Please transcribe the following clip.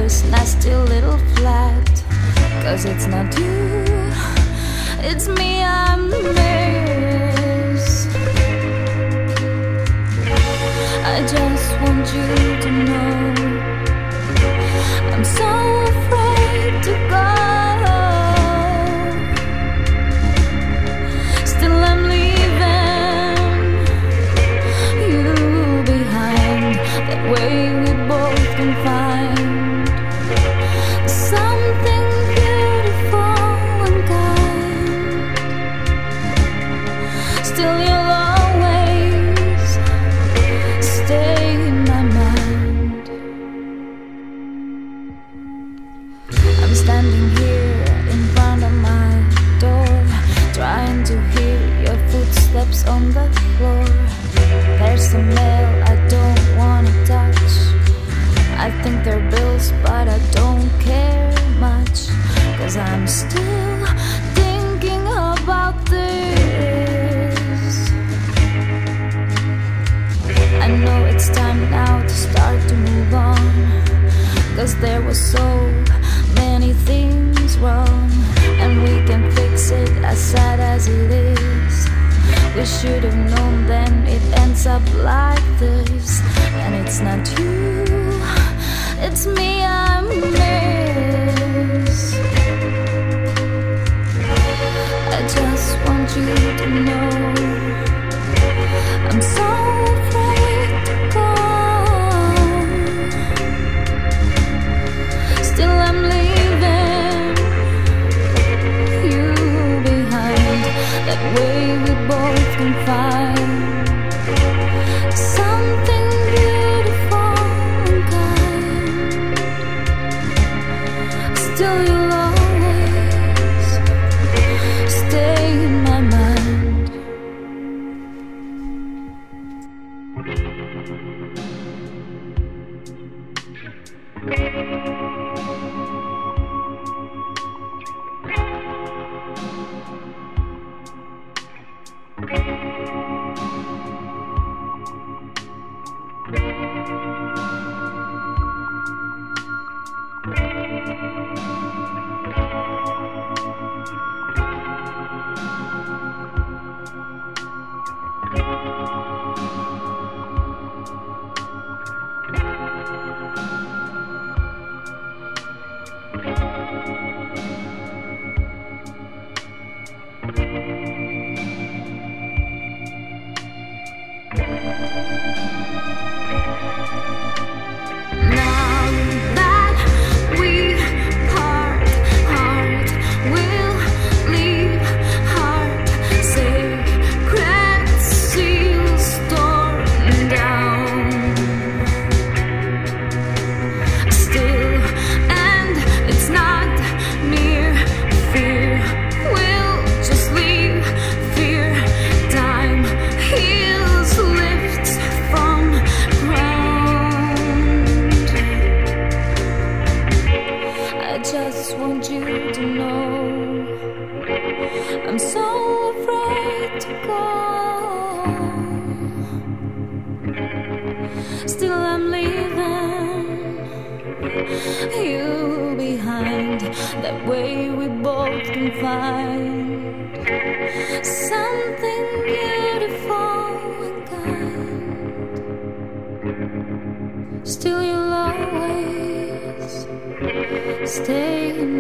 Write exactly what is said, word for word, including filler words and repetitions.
this nasty little flat. Cause it's not you, it's me I miss. I just want you to know I'm so afraid to go. Still I'm leaving you behind. That way we both can find something beautiful and kind. Still you'll always stay in my mind. I'm standing here in front of my door, trying to hear your footsteps on the floor. There's a mail I don't wanna touch. I think they're bills, but I don't care much. Cause I'm still thinking about this. I know it's time now to start to move on. Cause there was so many things wrong, and we can fix it as sad as it is. We should have known then it ends up like this. And it's not you, it's me I miss. I just want you to know I'm so afraid to go. Still I'm leaving you behind. That way we both can find something beautiful and kind. Still you'll always stay in my mind. I'm so afraid to go. Still I'm leaving you behind. That way we both can find something beautiful and kind. Still you'll always stay in